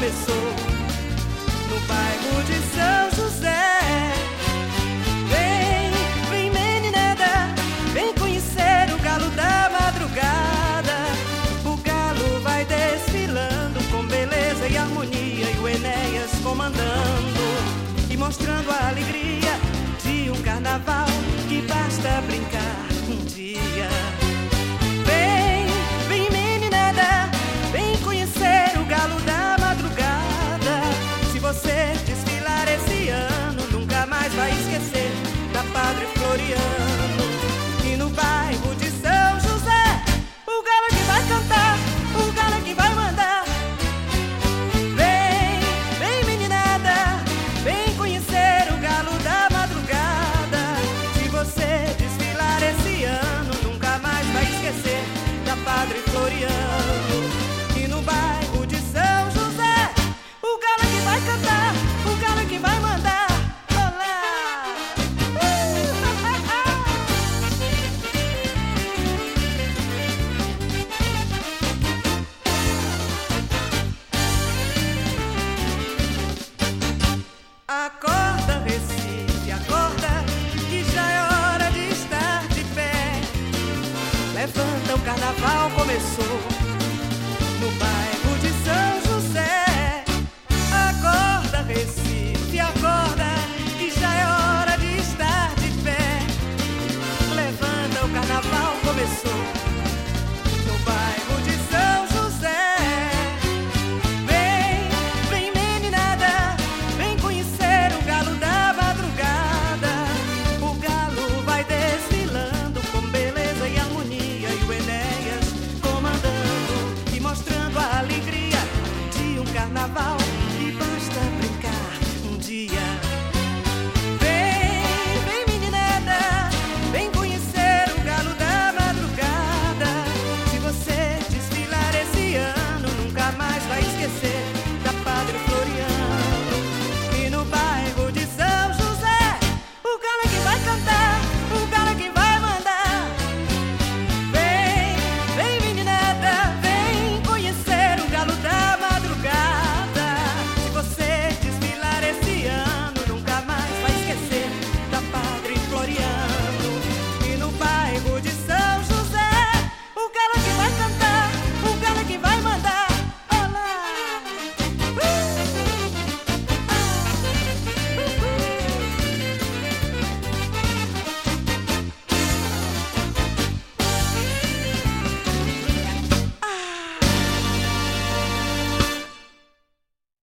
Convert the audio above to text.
começou no bairro de São José. Vem, vem meninada, vem conhecer o galo da madrugada. O galo vai desfilando com beleza e harmonia, e o Enéas comandando e mostrando a alegria de um carnaval que basta brincar um dia. Vem, vem meninada, vem conhecer o galo da madrugada. Se você desfilar esse ano, nunca mais vai esquecer da Padre Floriano. E no bairro de São José, o galo que vai cantar, o galo que vai mandar. Vem, vem meninada, vem conhecer o galo da madrugada. Se você desfilar esse ano, nunca mais vai esquecer da Padre Floriano. E no bairro de São José, o galo que vai cantar, o galo que vai mandar. Olá! Acorda, Recife, acorda, que já é hora de estar de pé. Levanta, o carnaval começou no bairro